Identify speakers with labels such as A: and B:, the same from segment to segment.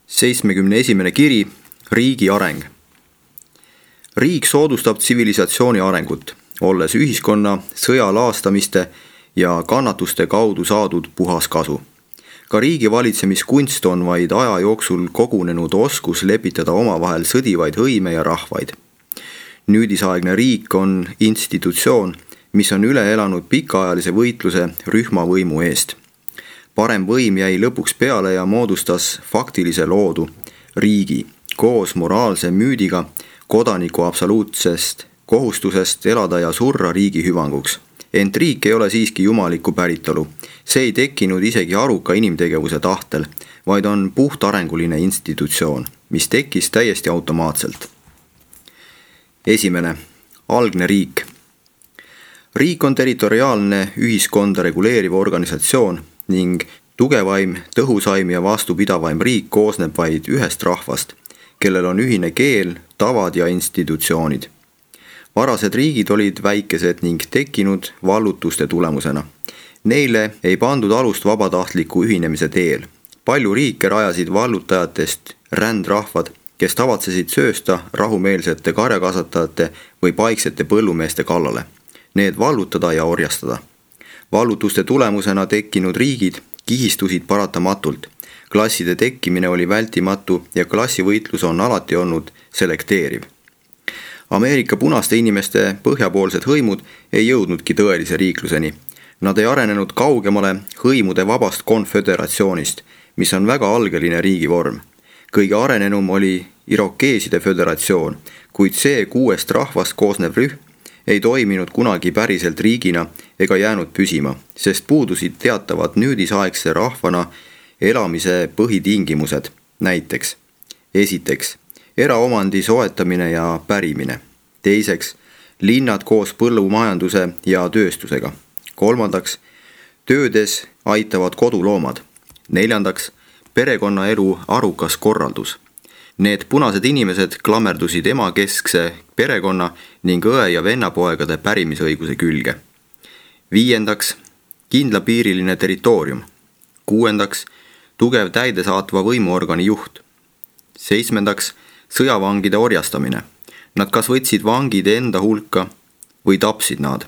A: 71. kiri, riigi areng. Riik soodustab tsivilisatsiooni arengut, olles ühiskonna sõja laastamiste ja kannatuste kaudu saadud puhas kasu. Ka riigi valitsemiskunst on vaid aja jooksul kogunenud oskus lepitada omavahel sõdivaid hõime ja rahvaid. Nüüdisaegne riik on institutsioon, mis on üle elanud pikaajalise võitluse rühmavõimu eest. Parem võim jäi lõpuks peale ja moodustas faktilise loodu, riigi, koos moraalse müüdiga, kodaniku absoluutsest kohustusest elada ja surra riigi hüvanguks. Ent riik ei ole siiski jumaliku päritolu. See ei tekkinud isegi aruka inimtegevuse tahtel, vaid on puhtarenguline institutsioon, mis tekkis täiesti automaatselt. 1. Algne riik. Riik on territoriaalne ühiskonda reguleeriv organisatsioon ning tugevaim, tõhusaim ja vastupidavaim riik koosneb vaid ühest rahvast, kellel on ühine keel, tavad ja institutsioonid. Varased riigid olid väikesed ning tekkinud vallutuste tulemusena. Neile ei pandud alust vabatahtliku ühinemise teel. Palju riike rajasid vallutajatest rändrahvad, kes tavatsesid söösta rahumeelsete karjakasvatajate või paiksete põllumeeste kallale, need vallutada ja orjastada. Vallutuste tulemusena tekkinud riigid kihistusid paratamatult. Klasside tekkimine oli vältimatu ja klassivõitlus on alati olnud selekteeriv. Ameerika punaste inimeste põhjapoolsed hõimud ei jõudnudki tõelise riikluseni. Nad ei arenenud kaugemale hõimude vabast konföderatsioonist, mis on väga algeline riigivorm. Kõige arenenum oli Irokeeside föderatsioon, kuid see 6 rahvast koosnev rühm ei toiminud kunagi päriselt riigina ega jäänud püsima, sest puudusid teatavad nüüdisaegse rahvana elamise põhitingimused, näiteks. Esiteks, eraomandi soetamine ja pärimine. Teiseks, linnad koos põllumajanduse ja tööstusega. Kolmandaks, töödes aitavad koduloomad. Neljandaks, perekonnaelu arukas korraldus. Need punased inimesed klammerdusid emakeskse perekonna ning õe- ja vennapoegade pärimisõiguse külge. 5. Kindlapiiriline territoorium. 6. Tugev täidesaatva võimuorgani juht. 7. Sõjavangide orjastamine. Nad kas võtsid vangid enda hulka või tapsid nad.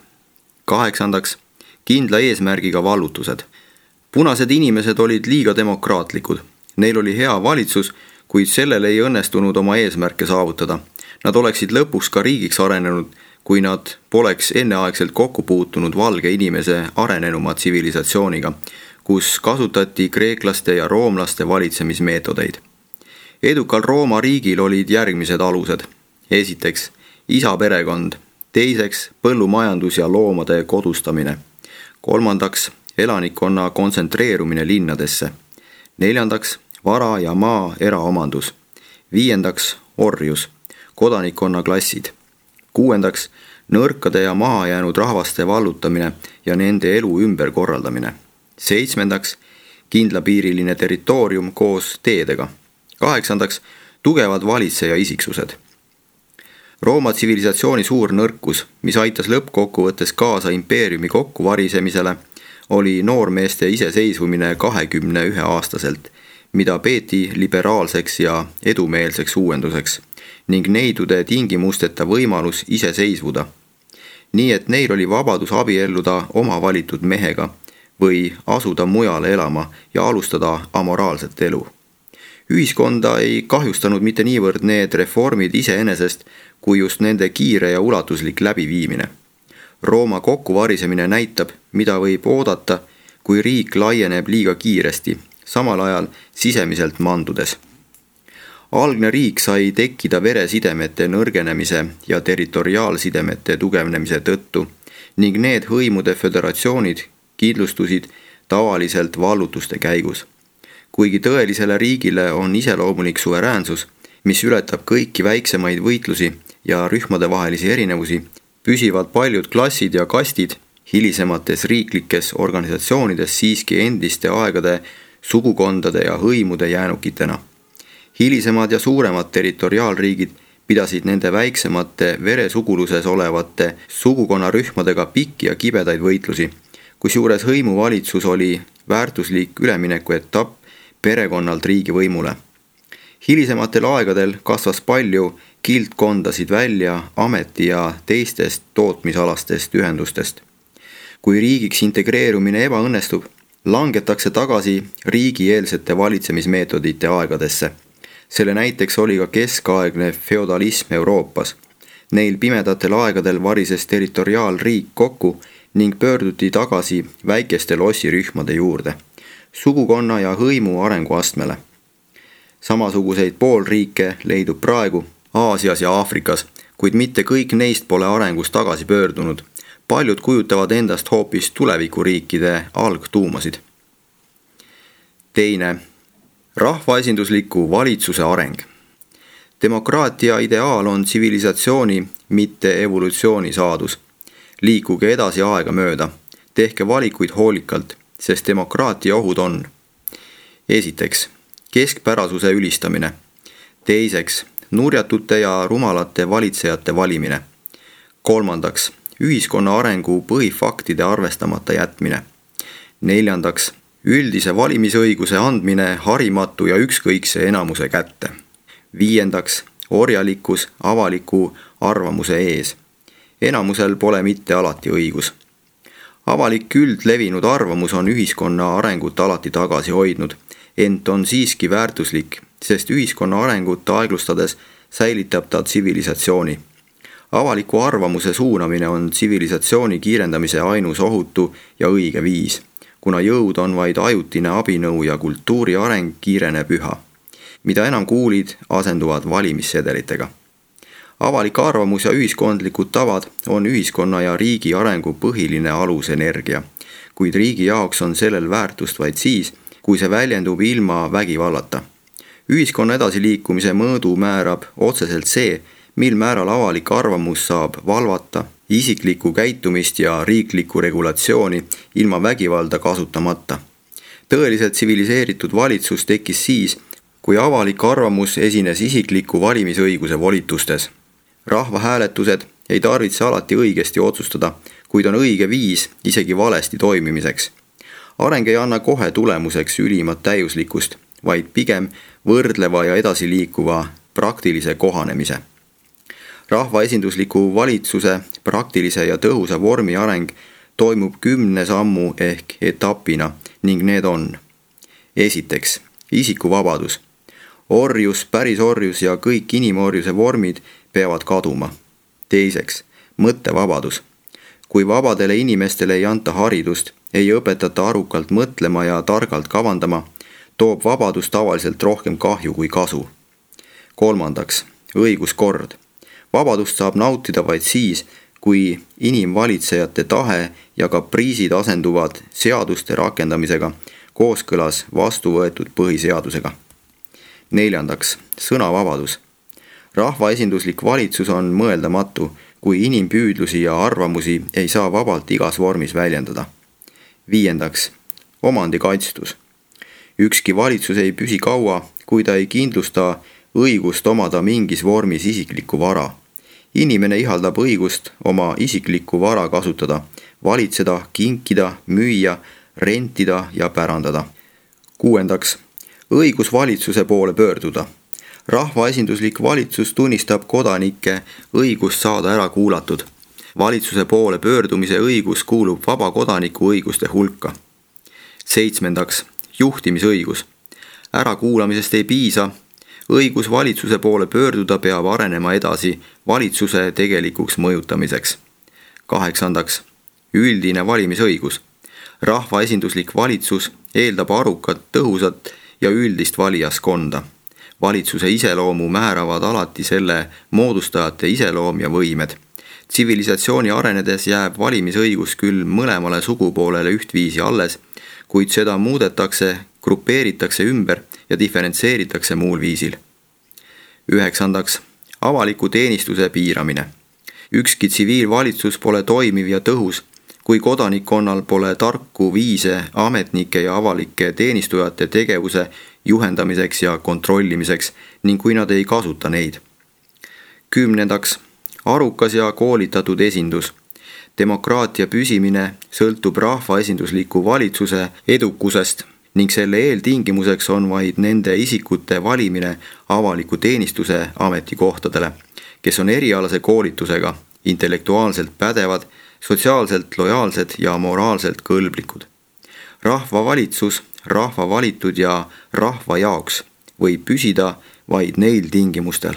A: 8. Kindla eesmärgiga vallutused. Punased inimesed olid liiga demokraatlikud. Neil oli hea valitsus, kuid sellel ei õnnestunud oma eesmärke saavutada. Nad oleksid lõpuks ka riigiks arenenud, kui nad poleks enneaegselt kokku puutunud valge inimese arenenuma tsivilisatsiooniga, kus kasutati kreeklaste ja roomlaste valitsemismeetodeid. Edukal Rooma riigil olid järgmised alused. Esiteks, isaperekond. Teiseks, põllumajandus ja loomade kodustamine. 3. Elanikkonna kontsentreerumine linnadesse. 4. Vara ja maa eraomandus. 5. Orjus, kodanikkonna klassid. 6. Nõrkade ja maha jäänud rahvaste vallutamine ja nende elu ümberkorraldamine. 7. Kindlapiiriline territoorium koos teedega. 8. Tugevad valitseja isiksused. Rooma tsivilisatsiooni suur nõrkus, mis aitas lõppkokkuvõttes kaasa impeeriumi kokkuvarisemisele, oli noormeeste iseseisvumine 21-aastaselt, mida peeti liberaalseks ja edumeelseks uuenduseks ning neidude tingimusteta võimalus ise seisvuda. Nii et neil oli vabadus abielluda oma valitud mehega või asuda mujale elama ja alustada amoraalset elu. Ühiskonda ei kahjustanud mitte niivõrd need reformid iseenesest, kui just nende kiire ja ulatuslik läbiviimine. Rooma kokkuvarisemine näitab, mida võib oodata, kui riik laieneb liiga kiiresti, samal ajal sisemiselt mandudes. Algne riik sai tekkida veresidemete nõrgenemise ja territoriaalsidemete tugevnemise tõttu ning need hõimude föderatsioonid kindlustusid tavaliselt vallutuste käigus. Kuigi tõelisele riigile on iseloomulik suveräänsus, mis ületab kõiki väiksemaid võitlusi ja rühmadevahelisi erinevusi, püsivad paljud klassid ja kastid hilisemates riiklikes organisatsioonides siiski endiste aegade sugukondade ja hõimude jäänukitena. Hilisemad ja suuremad territoriaalriigid pidasid nende väiksemate veresuguluses olevate sugukonnarühmadega pikki ja kibedaid võitlusi, kusjuures hõimuvalitsus oli väärtuslik ülemineku etapp perekonnalt riigivõimule. Hilisematel aegadel kasvas palju kildkondasid välja ameti- ja teistest tootmisalastest ühendustest. Kui riigiks integreerumine ebaõnnestub, langetakse tagasi riigieelsete valitsemismeetodite aegadesse. Selle näiteks oli ka keskaegne feodalism Euroopas. Neil pimedatel aegadel varises territoriaalriik kokku ning pöörduti tagasi väikeste lossirühmade juurde, sugukonna ja hõimu arenguastmele. Samasuguseid poolriike leidub praegu Aasias ja Aafrikas, kuid mitte kõik neist pole arengus tagasi pöördunud. Paljud kujutavad endast hoopis tulevikuriikide algtuumasid. Teine, rahvaesindusliku valitsuse areng. Demokraatia ideaal on tsivilisatsiooni, mitte evolutsiooni saadus. Liikuge edasi aega mööda, tehke valikuid hoolikalt, sest demokraatia ohud on. Esiteks, keskpärasuse ülistamine. Teiseks, nurjatute ja rumalate valitsejate valimine. Kolmandaks, ühiskonna arengu põhifaktide arvestamata jätmine. Neljandaks, üldise valimisõiguse andmine harimatu ja ükskõikse enamuse kätte. Viiendaks, orjalikkus avaliku arvamuse ees. Enamusel pole mitte alati õigus. Avalik üldlevinud arvamus on ühiskonna arengut alati tagasi hoidnud, ent on siiski väärtuslik, sest ühiskonna arengut aeglustades säilitab ta tsivilisatsiooni. Avaliku arvamuse suunamine on tsivilisatsiooni kiirendamise ainus ohutu ja õige viis, kuna jõud on vaid ajutine abinõu ja kultuuri areng kiireneb üha. Mida enam kuulid, asenduvad valimissedelitega. Avalik arvamus ja ühiskondlikud tavad on ühiskonna ja riigi arengu põhiline alusenergia, kuid riigi jaoks on sellel väärtust vaid siis, kui see väljendub ilma vägivallata. Ühiskonna edasiliikumise mõõdu määrab otseselt see, mil määral avalik arvamus saab valvata isiklikku käitumist ja riiklikku regulatsiooni ilma vägivalda kasutamata. Tõeliselt tsiviliseeritud valitsus tekkis siis, kui avalik arvamus esines isikliku valimisõiguse volitustes. Rahvahääletused ei tarvitse alati õigesti otsustada, kuid on õige viis isegi valesti toimimiseks. Areng ei anna kohe tulemuseks ülimat täiuslikkust, vaid pigem võrdleva ja edasiliikuva praktilise kohanemise. Rahvaesindusliku valitsuse praktilise ja tõhusa vormi areng toimub 10 sammu ehk etapina ning need on: esiteks, isikuvabadus. Orjus, pärisorjus ja kõik inimorjuse vormid peavad kaduma. Teiseks, mõttevabadus. Kui vabadele inimestele ei anta haridust, ei õpetata arukalt mõtlema ja targalt kavandama, toob vabadus tavaliselt rohkem kahju kui kasu. Kolmandaks, õiguskord. Vabadust saab nautida vaid siis, kui inimvalitsejate tahe ja kapriisid asenduvad seaduste rakendamisega kooskõlas vastu võetud põhiseadusega. Neljandaks, sõnavabadus. Rahvaesinduslik valitsus on mõeldamatu, kui inimpüüdlusi ja arvamusi ei saa vabalt igas vormis väljendada. Viiendaks, omandikaitstus. Ükski valitsus ei püsi kaua, kui ta ei kindlusta õigust omada mingis vormis isiklikku vara. Inimene ihaldab õigust oma isiklikku vara kasutada, valitseda, kinkida, müüa, rentida ja pärandada. Kuuendaks, õigus valitsuse poole pöörduda. Rahvaesinduslik valitsus tunnistab kodanike õigust saada ära kuulatud. Valitsuse poole pöördumise õigus kuulub vaba kodaniku õiguste hulka. Seitsmendaks, juhtimisõigus. Ärakuulamisest ei piisa. Õigus valitsuse poole pöörduda peab arenema edasi valitsuse tegelikuks mõjutamiseks. Kaheksandaks, üldine valimisõigus. Rahvaesinduslik valitsus eeldab arukat, tõhusat ja üldist valijaskonda. Valitsuse iseloomu määravad alati selle moodustajate iseloom ja võimed. Tsivilisatsiooni arenedes jääb valimisõigus küll mõlemale sugupoolele ühtviisi alles, kuid seda muudetakse, grupeeritakse ümber ja diferentseeritakse muul viisil. Üheksandaks, avaliku teenistuse piiramine. Ükski tsiviilvalitsus pole toimiv ja tõhus, kui kodanikkonnal pole tarku viise ametnike ja avalike teenistujate tegevuse juhendamiseks ja kontrollimiseks ning kui nad ei kasuta neid. Kümnendaks, arukas ja koolitatud esindus. Demokraatia püsimine sõltub rahvaesindusliku valitsuse edukusest ning selle eeltingimuseks on vaid nende isikute valimine avaliku teenistuse ametikohtadele, kes on erialase koolitusega, intellektuaalselt pädevad, sotsiaalselt lojaalsed ja moraalselt kõlblikud. Rahva valitsus, rahva valitud ja rahva jaoks võib püsida vaid neil tingimustel.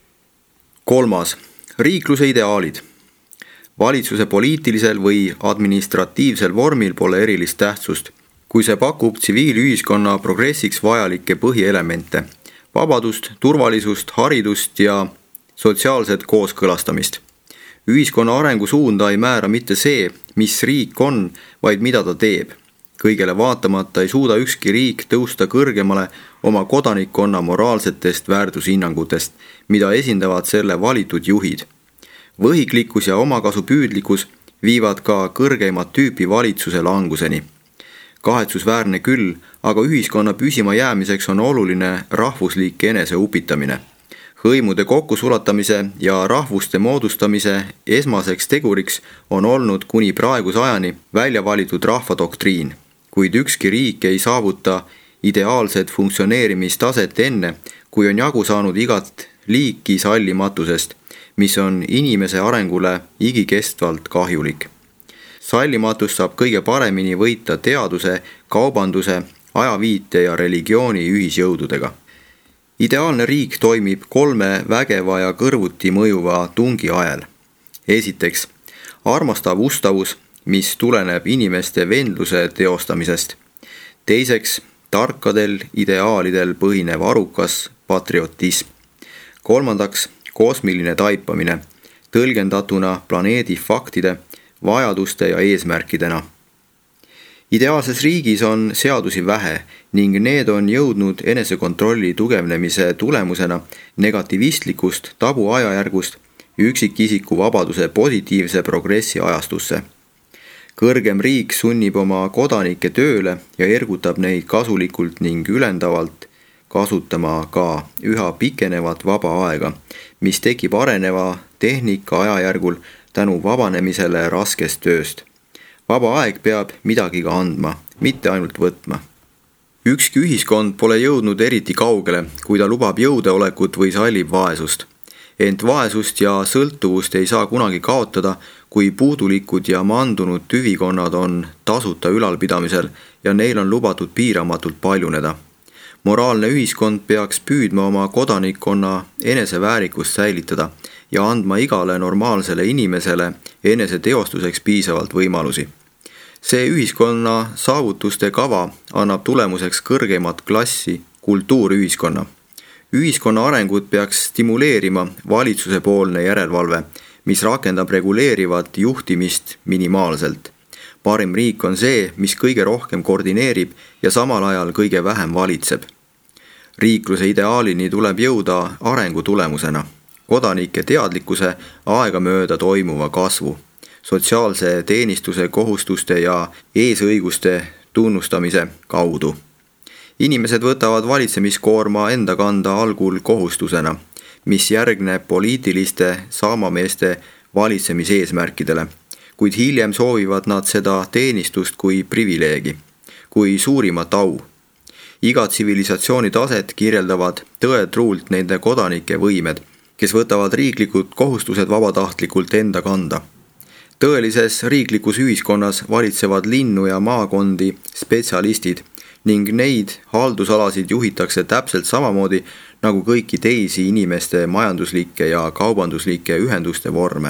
A: 3. Riikluse ideaalid. Valitsuse poliitilisel või administratiivsel vormil pole erilist tähtsust, kui see pakub tsiviilühiskonna progressiks vajalikke põhielemente, vabadust, turvalisust, haridust ja sotsiaalset kooskõlastamist. Ühiskonna arengusuunda ei määra mitte see, mis riik on, vaid mida ta teeb. Kõigele vaatamata ei suuda ükski riik tõusta kõrgemale oma kodanikkonna moraalsetest väärtushinnangutest, mida esindavad selle valitud juhid. Võhiklikkus ja omakasupüüdlikkus viivad ka kõrgeimat tüüpi valitsuse languseni. Kahetsusväärne küll, aga ühiskonna püsima jäämiseks on oluline rahvuslik eneseupitamine. Hõimude kokkusulatamise ja rahvuste moodustamise esmaseks teguriks on olnud kuni praeguse ajani välja valitud rahvadoktriin, kuid ükski riik ei saavuta ideaalset funktsioneerimistaset enne, kui on jagu saanud igat liiki sallimatusest, mis on inimese arengule igikestvalt kahjulik. Sallimatust saab kõige paremini võita teaduse, kaubanduse, ajaviite ja religiooni ühisjõududega. Ideaalne riik toimib 3 vägeva ja kõrvuti mõjuva tungi ajel. Esiteks, armastav ustavus, mis tuleneb inimeste vendluse teostamisest. Teiseks, tarkadel ideaalidel põhinev arukas patriotism. 3. Kosmiline taipamine, tõlgendatuna planeedi faktide, vajaduste ja eesmärkidena. Ideaalses riigis on seadusi vähe ning need on jõudnud enesekontrolli tugevnemise tulemusena negativistlikust tabuajajärgust üksikisiku vabaduse positiivse progressi ajastusse. Kõrgem riik sunnib oma kodanikke tööle ja ergutab neid kasulikult ning ülendavalt kasutama ka üha pikenevat vaba aega, mis tekib areneva tehnika ajajärgul tänu vabanemisele raskest tööst. Vaba aeg peab midagi ka andma, mitte ainult võtma. Ükski ühiskond pole jõudnud eriti kaugele, kui ta lubab jõudeolekut või sallib vaesust. Ent vaesust ja sõltuvust ei saa kunagi kaotada, kui puudulikud ja mandunud tüvikonnad on tasuta ülalpidamisel ja neil on lubatud piiramatult paljuneda. Moraalne ühiskond peaks püüdma oma kodanikkonna eneseväärikust säilitada ja andma igale normaalsele inimesele eneseteostuseks piisavalt võimalusi. See ühiskonna saavutuste kava annab tulemuseks kõrgemat klassi kultuurühiskonna. Ühiskonna arengut peaks stimuleerima valitsuse poolne järelevalve, mis rakendab reguleerivat juhtimist minimaalselt. Parim riik on see, mis kõige rohkem koordineerib ja samal ajal kõige vähem valitseb. Riikluse ideaalini tuleb jõuda arengu tulemusena, kodanike teadlikkuse aegamööda toimuva kasvu, sotsiaalse teenistuse kohustuste ja eesõiguste tunnustamise kaudu. Inimesed võtavad valitsemiskoorma enda kanda algul kohustusena, mis järgneb poliitiliste saamameeste valitsemiseesmärkidele, kuid hiljem soovivad nad seda teenistust kui privileegi, kui suurimat au. Iga tsivilisatsiooni taset kirjeldavad tõetruult nende kodanike võimed, kes võtavad riiklikud kohustused vabatahtlikult enda kanda. Tõelises riiklikus ühiskonnas valitsevad linnu ja maakondi spetsialistid ning neid haldusalasid juhitakse täpselt samamoodi nagu kõiki teisi inimeste majanduslikke ja kaubanduslike ühenduste vorme.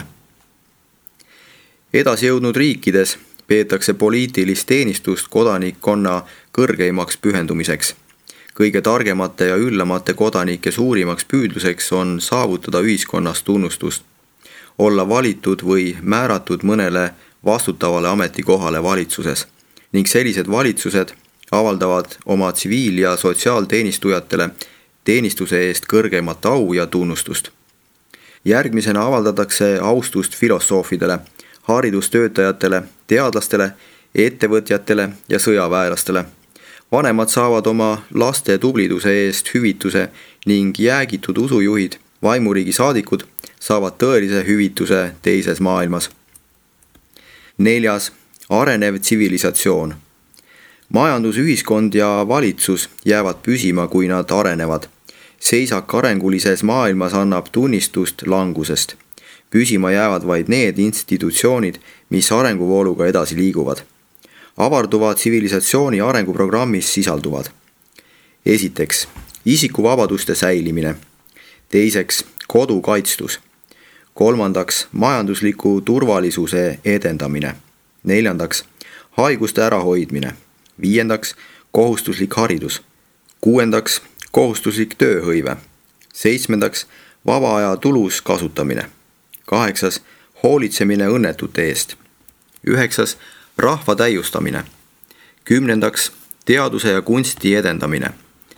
A: Edasi jõudnud riikides peetakse poliitilist teenistust kodanikkonna kõrgeimaks pühendumiseks. Kõige targemate ja üllamate kodanike suurimaks püüdluseks on saavutada ühiskonnas tunnustust, olla valitud või määratud mõnele vastutavale ametikohale valitsuses ning sellised valitsused avaldavad oma tsiviil- ja sotsiaalteenistujatele teenistuse eest kõrgemat au ja tunnustust. Järgmisena avaldatakse austust filosoofidele, haridustöötajatele, teadlastele, ettevõtjatele ja sõjaväelastele. Vanemad saavad oma laste tubliduse eest hüvituse ning jäägitud usujuhid, vaimuriigi saadikud, saavad tõelise hüvituse teises maailmas. 4. Arenev tsivilisatsioon. majandus, ühiskond ja valitsus jäävad püsima, kui nad arenevad. Seisak arengulises maailmas annab tunnistust langusest. Püsima jäävad vaid need institutsioonid, mis arenguvooluga edasi liiguvad. Avarduva tsivilisatsiooni arenguprogrammis sisalduvad: esiteks, isikuvabaduste säilimine; teiseks, kodu kaitstus; kolmandaks, majandusliku turvalisuse edendamine; neljandaks, haiguste ärahoidmine; viiendaks, kohustuslik haridus; kuuendaks, kohustuslik tööhõive; seitsmendaks, vaba aja tulus kasutamine; kaheksas, hoolitsemine õnnetute eest; üheksas, rahva täiustamine; kümnendaks, teaduse ja kunsti edendamine;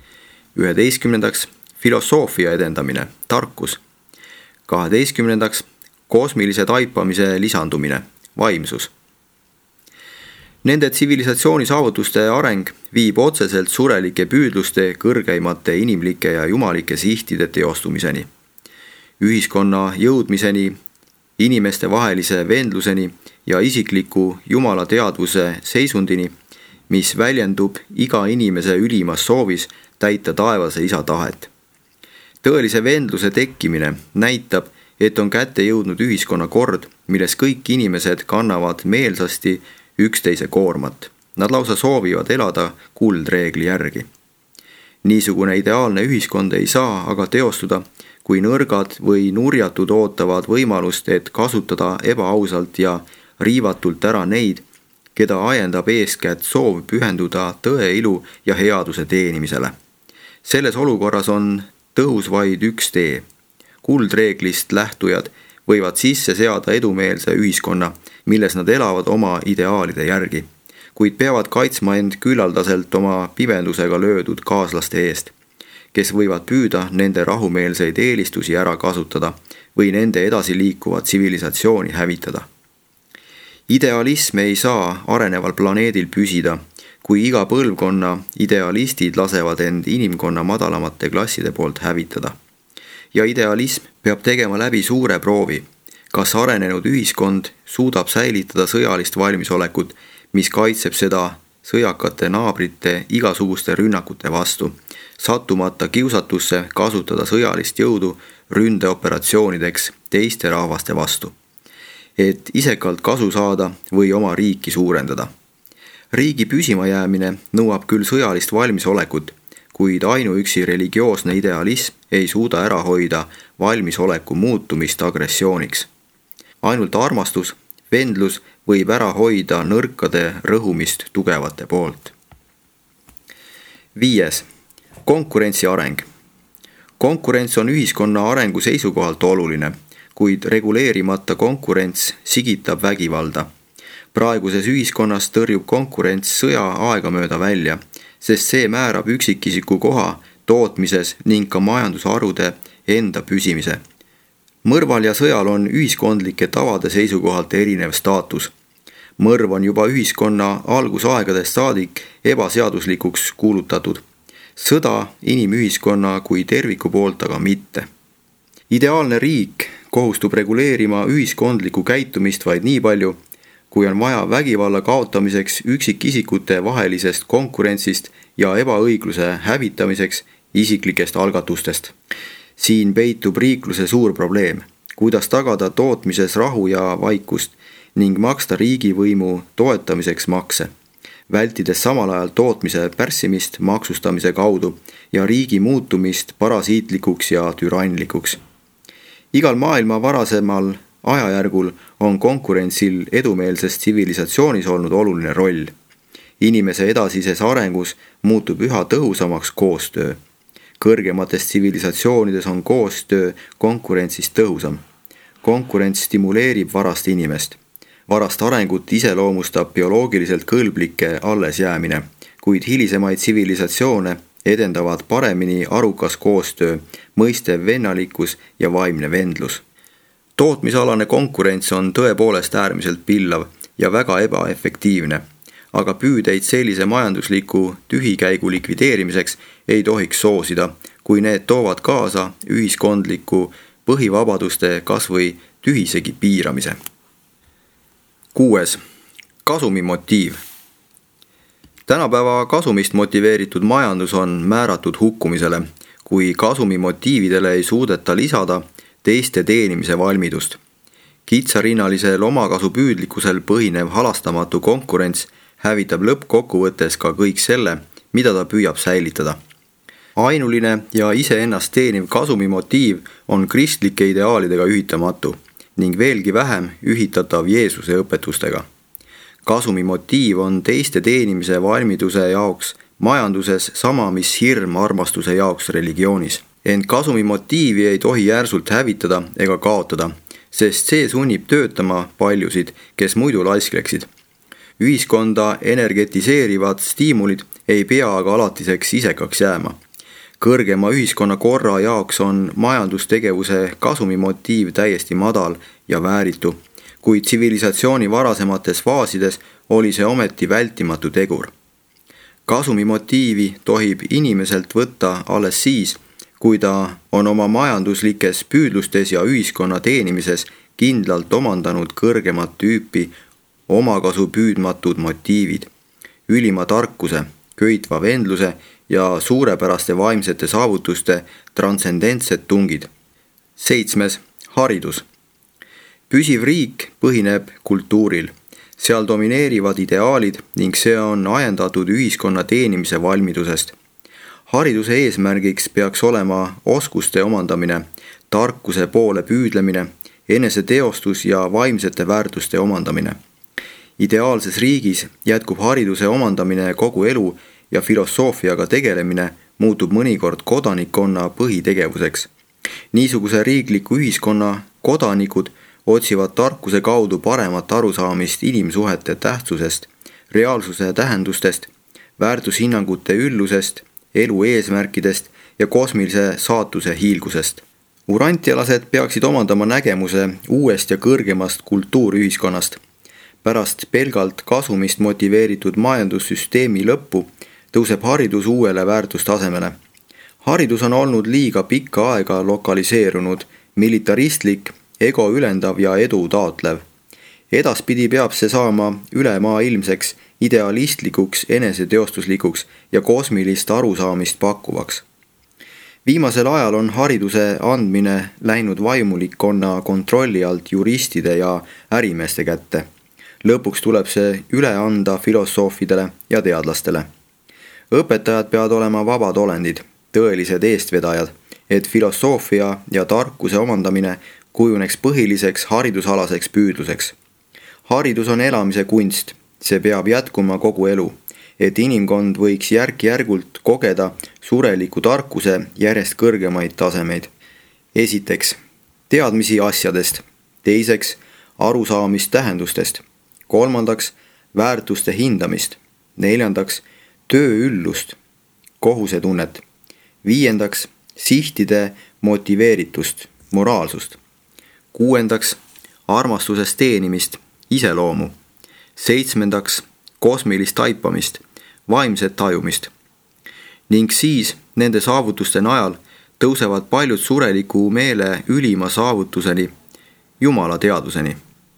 A: 11. filosoofia edendamine, tarkus; 12. kosmilise taipamise lisandumine, vaimsus. Nende tsivilisatsiooni saavutuste areng viib otseselt surelike püüdluste kõrgeimate inimlike ja jumalike sihtide teostumiseni, ühiskonna jõudmiseni, inimeste vahelise vendluseni ja isikliku jumala teadvuse seisundini, mis väljendub iga inimese ülimas soovis täita taevase isa tahet. Tõelise vendluse tekkimine näitab, et on kätte jõudnud ühiskonna kord, milles kõik inimesed kannavad meelsasti üksteise koormat. Nad lausa soovivad elada kuldreegli järgi. Niisugune ideaalne ühiskond ei saa aga teostuda, kui nõrgad või nurjatud ootavad võimalust, et kasutada ebaausalt ja riivatult ära neid, keda ajendab eeskätt soov pühenduda tõe, ilu ja headuse teenimisele. Selles olukorras on tõhus vaid üks tee. Kuldreeglist lähtujad võivad sisse seada edumeelse ühiskonna, milles nad elavad oma ideaalide järgi, kuid peavad kaitsma end küllaldaselt oma pimedusega löödud kaaslaste eest, kes võivad püüda nende rahumeelseid eelistusi ära kasutada või nende edasiliikuvat tsivilisatsiooni hävitada. Idealism ei saa areneval planeedil püsida, kui iga põlvkonna idealistid lasevad end inimkonna madalamate klasside poolt hävitada. Ja idealism peab tegema läbi suure proovi, kas arenenud ühiskond suudab säilitada sõjalist valmisolekut, mis kaitseb seda sõjakate naabrite igasuguste rünnakute vastu, sattumata kiusatusse kasutada sõjalist jõudu ründeoperatsioonideks teiste rahvaste vastu, et isekalt kasu saada või oma riiki suurendada. Riigi püsimajäämine nõuab küll sõjalist valmisolekut, kuid ainuüksi religioosne idealism ei suuda ära hoida valmisoleku muutumist agressiooniks. Ainult armastus, vendlus võib ära hoida nõrkade rõhumist tugevate poolt. 5. Konkurentsi areng. Konkurents on ühiskonna arengu seisukohalt oluline, kuid reguleerimata konkurents sigitab vägivalda. Praeguses ühiskonnas tõrjub konkurents sõja aegamööda välja, sest see määrab üksikisiku koha tootmises ning ka majandusharude enda püsimise. Mõrval ja sõjal on ühiskondlike tavade seisukohalt erinev staatus. Mõrv on juba ühiskonna algusaegadest saadik ebaseaduslikuks kuulutatud. Sõda inimühiskonna kui terviku poolt aga mitte. Ideaalne riik kohustub reguleerima ühiskondlikku käitumist vaid nii palju, kui on vaja vägivalla kaotamiseks üksikisikute vahelisest konkurentsist ja ebaõigluse hävitamiseks isiklikest algatustest. Siin peitub riikluse suur probleem, kuidas tagada tootmises rahu ja vaikust ning maksta riigivõimu toetamiseks makse, vältides samal ajal tootmise pärssimist maksustamise kaudu ja riigi muutumist parasiitlikuks ja türannlikuks. Igal maailma varasemal ajajärgul on konkurentsil edumeelses tsivilisatsioonis olnud oluline roll. Inimese edasises arengus muutub üha tõhusamaks koostöö. Kõrgemates tsivilisatsioonides on koostöö konkurentsist tõhusam. Konkurents stimuleerib varast inimest. Varast arengut iseloomustab bioloogiliselt kõlblike allesjäämine, kuid hilisemaid tsivilisatsioone edendavad paremini arukas koostöö, mõistev vennalikkus ja vaimne vendlus. Tootmisalane konkurents on tõepoolest äärmiselt pillav ja väga ebaefektiivne, aga püüdeid sellise majandusliku tühikäigu likvideerimiseks ei tohiks soosida, kui need toovad kaasa ühiskondliku põhivabaduste kas või tühisegi piiramise. 6. Kasumimotiiv. Tänapäeva kasumist motiveeritud majandus on määratud hukkumisele, kui kasumimotiividele ei suudeta lisada teiste teenimise valmidust. Kitsarinnalisel omakasupüüdlikkusel põhinev halastamatu konkurents hävitab lõppkokkuvõttes ka kõik selle, mida ta püüab säilitada. Ainuline ja iseennast teeniv kasumimotiiv on kristlike ideaalidega ühitamatu ning veelgi vähem ühitatav Jeesuse õpetustega. Kasumimotiiv on teiste teenimise valmiduse jaoks majanduses sama, mis hirm armastuse jaoks religioonis. Ent kasumimotiivi ei tohi järsult hävitada ega kaotada, sest see sunnib töötama paljusid, kes muidu laiskreksid. Ühiskonda energetiseerivad stiimulid ei pea aga alatiseks isekaks jääma. Kõrgema ühiskonnakorra jaoks on majandustegevuse kasumimotiiv täiesti madal ja vääritu, kuid tsivilisatsiooni varasemates faasides oli see ometi vältimatu tegur. Kasumimotiivi tohib inimeselt võtta alles siis, kui ta on oma majanduslikes püüdlustes ja ühiskonna teenimises kindlalt omandanud kõrgemat tüüpi omakasu püüdmatud motiivid, ülima tarkuse, köitva vendluse ja suurepäraste vaimsete saavutuste transcendentsed tungid. 7. Haridus. Püsiv riik põhineb kultuuril. Seal domineerivad ideaalid ning see on ajendatud ühiskonna teenimise valmidusest. Hariduse eesmärgiks peaks olema oskuste omandamine, tarkuse poole püüdlemine, eneseteostus ja vaimsete väärtuste omandamine. Ideaalses riigis jätkub hariduse omandamine kogu elu ja filosoofiaga tegelemine muutub mõnikord kodanikkonna põhitegevuseks. Niisuguse riikliku ühiskonna kodanikud otsivad tarkuse kaudu paremat arusaamist inimsuhete tähtsusest, reaalsuse tähendustest, väärtushinnangute üllusest, elu eesmärkidest ja kosmilise saatuse hiilgusest. Urantialased peaksid omandama nägemuse uuest ja kõrgemast kultuurühiskonnast. Pärast pelgalt kasumist motiveeritud majandussüsteemi lõppu tõuseb haridus uuele väärtustasemele. Haridus on olnud liiga pikka aega lokaliseerunud, militaristlik, ego ülendav ja edu taotlev. Edaspidi peab see saama ülemaailmseks, idealistlikuks, eneseteostuslikuks ja kosmilist arusaamist pakkuvaks. Viimasel ajal on hariduse andmine läinud vaimulikkonna kontrolli alt juristide ja ärimeeste kätte. Lõpuks tuleb see üle anda filosoofidele ja teadlastele. Õpetajad peavad olema vabad olendid, tõelised eestvedajad, et filosoofia ja tarkuse omandamine kujuneks põhiliseks haridusalaseks püüdluseks. Haridus on elamise kunst, see peab jätkuma kogu elu, et inimkond võiks järk-järgult kogeda sureliku tarkuse järjest kõrgemaid tasemeid. Esiteks, teadmisi asjadest. Teiseks, arusaamist tähendustest. Kolmandaks, väärtuste hindamist. Neljandaks, tööüllust, kohusetunnet. Viiendaks, sihtide motiveeritust, moraalsust. Kuuendaks, armastusest teenimist, iseloomu. Seitsmendaks, kosmilist taipamist, vaimset tajumist. Ning siis nende saavutuste najal tõusevad paljud sureliku meele ülima saavutuseni, Jumala teaduseni.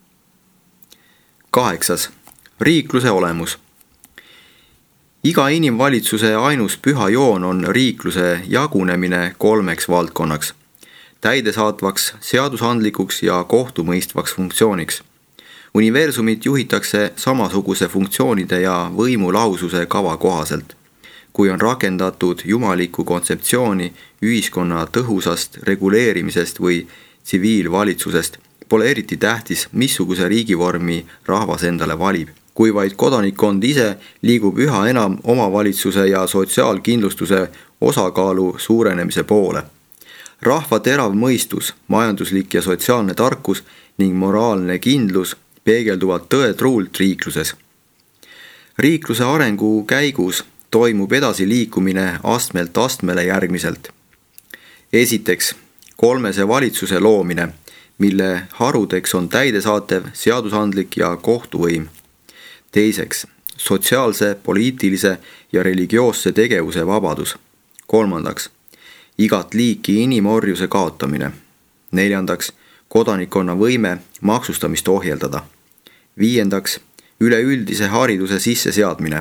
A: 8. Riikluse olemus. Iga inimvalitsuse ainus püha joon on riikluse jagunemine 3 valdkonnaks, täidesaatvaks, seadusandlikuks ja kohtumõistvaks funktsiooniks. Universumit juhitakse samasuguse funktsioonide ja võimu lahususe kava kohaselt, kui on rakendatud jumalikku kontseptsiooni ühiskonna tõhusast reguleerimisest või tsiviilvalitsusest, pole eriti tähtis, missuguse riigivormi rahvas endale valib, kui vaid kodanikkond ise liigub üha enam omavalitsuse ja sotsiaalkindlustuse osakaalu suurenemise poole. Rahva terav mõistus, majanduslik ja sotsiaalne tarkus ning moraalne kindlus peegelduvad tõetruult riikluses. Riikluse arengu käigus toimub edasiliikumine astmelt astmele järgmiselt. Esiteks, 3 valitsuse loomine, mille harudeks on täidesaatev, seadusandlik ja kohtuvõim. Teiseks, sotsiaalse, poliitilise ja religioosse tegevuse vabadus. Kolmandaks, igat liiki inimorjuse kaotamine. Neljandaks, kodanikkonna võime maksustamist ohjeldada. Viiendaks, üleüldise hariduse sisseseadmine,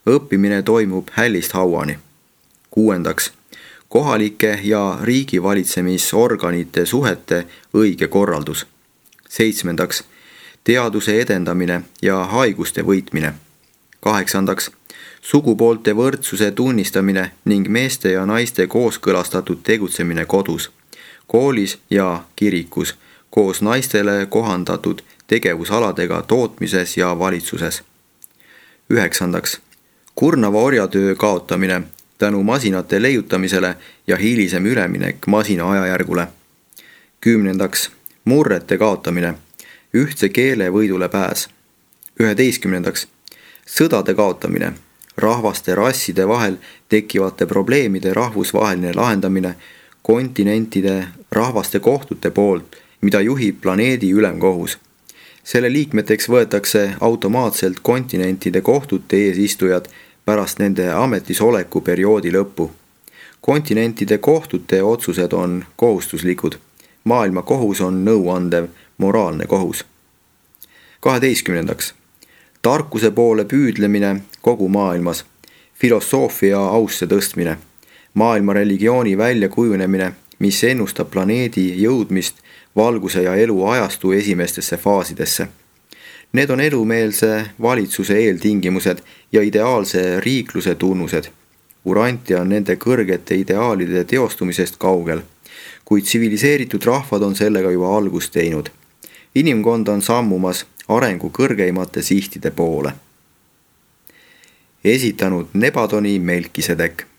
A: õppimine toimub hällist hauani. 6. Kohalike ja riigivalitsemisorganite suhete õige korraldus. 7. Teaduse edendamine ja haiguste võitmine. 8. Sugupoolte võrdsuse tunnistamine ning meeste ja naiste kooskõlastatud tegutsemine kodus, koolis ja kirikus koos naistele kohandatud tegevusaladega tootmises ja valitsuses. 9. Kurnava orjatöö kaotamine tänu masinate leiutamisele ja hilisem üleminek masina ajajärgule. 10. Murrete kaotamine, ühtse keele võidule pääs. 11. Sõdade kaotamine, rahvaste rasside vahel tekkivate probleemide rahvusvaheline lahendamine kontinentide rahvaste kohtute poolt, mida juhib planeedi ülemkohus. Selle liikmeteks võetakse automaatselt kontinentide kohtute eesistujad pärast nende ametisoleku perioodi lõppu. Kontinentide kohtute otsused on kohustuslikud. Maailma kohus on nõuandev, moraalne kohus. 12. Tarkuse poole püüdlemine kogu maailmas, filosoofia ausse tõstmine, maailma religiooni väljakujunemine, mis ennustab planeedi jõudmist valguse ja elu ajastu esimestesse faasidesse. Need on elumeelse valitsuse eeltingimused ja ideaalse riikluse tunnused. Urantia on nende kõrgete ideaalide teostumisest kaugel, kuid tsiviliseeritud rahvad on sellega juba algust teinud. Inimkond on sammumas arengu kõrgeimate sihtide poole. Esitanud Nebadoni Melkisedek.